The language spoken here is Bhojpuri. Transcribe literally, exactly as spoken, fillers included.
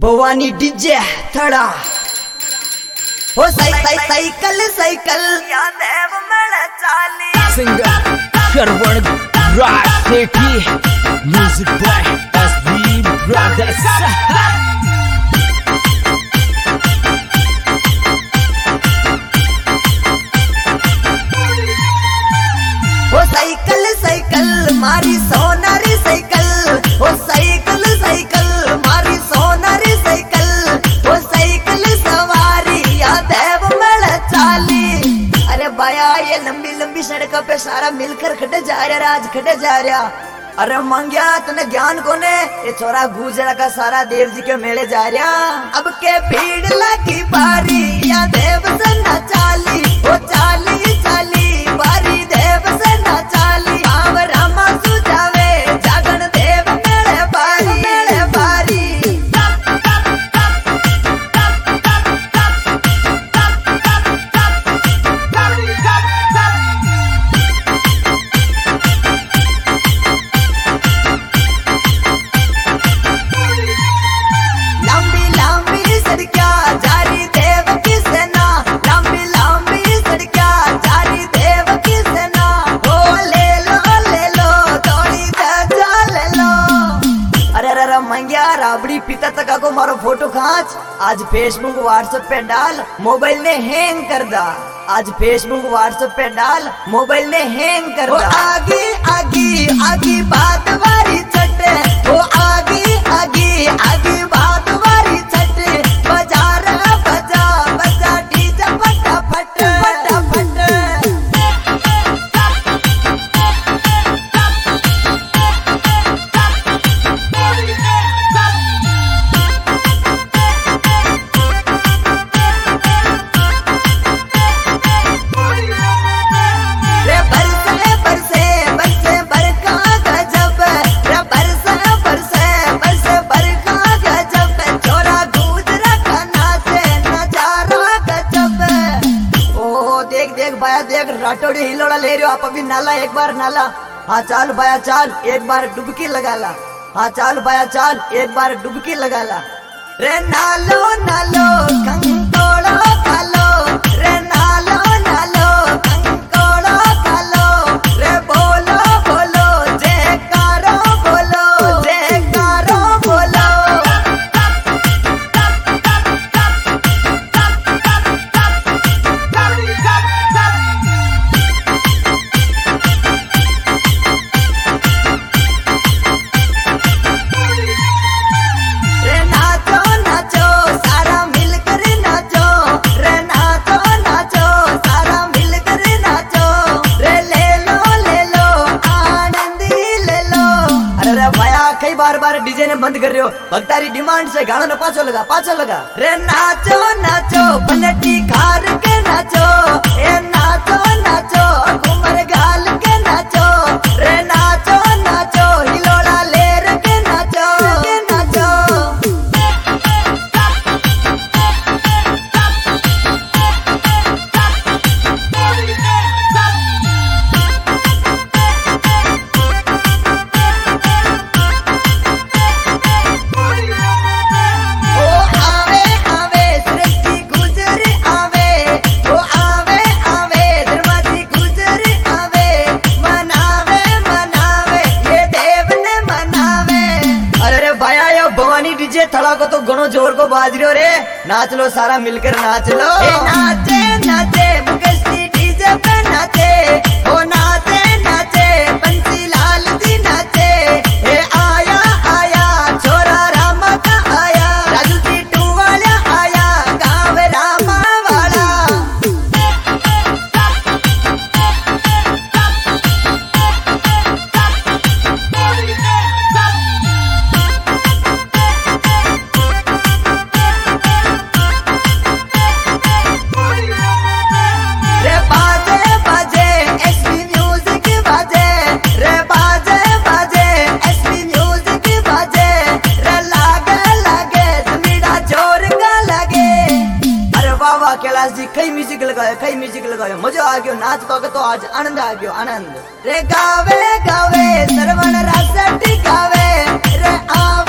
भवानी डीजे थड़ा हो साई साई साइकिल साइकिल या देव मेरे चाली singer Shravan Raj Sethi music by SB brothers. हो साइकिल साइकिल मारी सोनारी साइकिल हो साइकिल साइकिल मारी सोनारी साइकिल हो साइकिल सवारी या देव मेरे चाली। अरे बाया ये लंबी लंबी सड़क पे सारा मिलकर खड़े जा रहा राज खड़े जा रहा। अरे मंग्या तने ज्ञान कोने ये छोरा गुजरा का सारा देव जी के मेले जा रहा। अब के भीड़ लगी बारी या देव से न चाली हो चाली चाली बारी देव से न चाली आव रामा सुझावे जागन देव मेरे बारी मेरे बारी। राबड़ी पिता तक को मारो फोटो खांच आज फेसबुक व्हाट्सएप पे डाल मोबाइल ने हैंग कर दा। आज फेसबुक व्हाट्सएप पे डाल मोबाइल ने हैंग कर दा। आगे आगे आगे बात वारी चटे वो आगे आगे आगे बात वारी चटे बाजार बजा बजा डीजे फटाफट फटाफट। देख राठौड़ी हिलोड़ा ले रहे हो आप अभी नाला एक बार नाला। हाँ चाल भाया चाल एक बार डुबकी लगा ला। हाँ चाल भाया चाल एक बार डुबकी लगा ला। रे नालो नालो कंकोड़ो खालो रे नालो नालो कंकोड़ो खालो रे बोलो बोलो जयकारो बोलो जयकारो बोलो। बार बार डीजे ने बंद कर रहे हो भक्तारी डिमांड से गाना न पाछो लगा पाछो लगा। रे नाचो नाचो पलटी खार के नाचो ए नाचो नाचो घूमर गाल के नाचो रे नाचो नाचो हिलोड़ा लेर के नाचो के नाचो। डीजे थड़ा को तो गणो जोर को बाज रहे हो रे। नाच लो सारा मिलकर नाच लो। ए नाचे नाचे मुकेश डीजे पे नाचे ओ नाचे नाचे बंसी लाल जी नाचे ए आया आया छोरा रामा का आया राजू जी टू वाला आया गाँव रामा वाला। कैलाश जी कई म्यूजिक लगाया कई म्यूजिक लगाया मजा आ गयो नाच पाके तो आज आनंद आ गयो आनंद। रे गावे गावे सरवण रासटी गावे रे आवे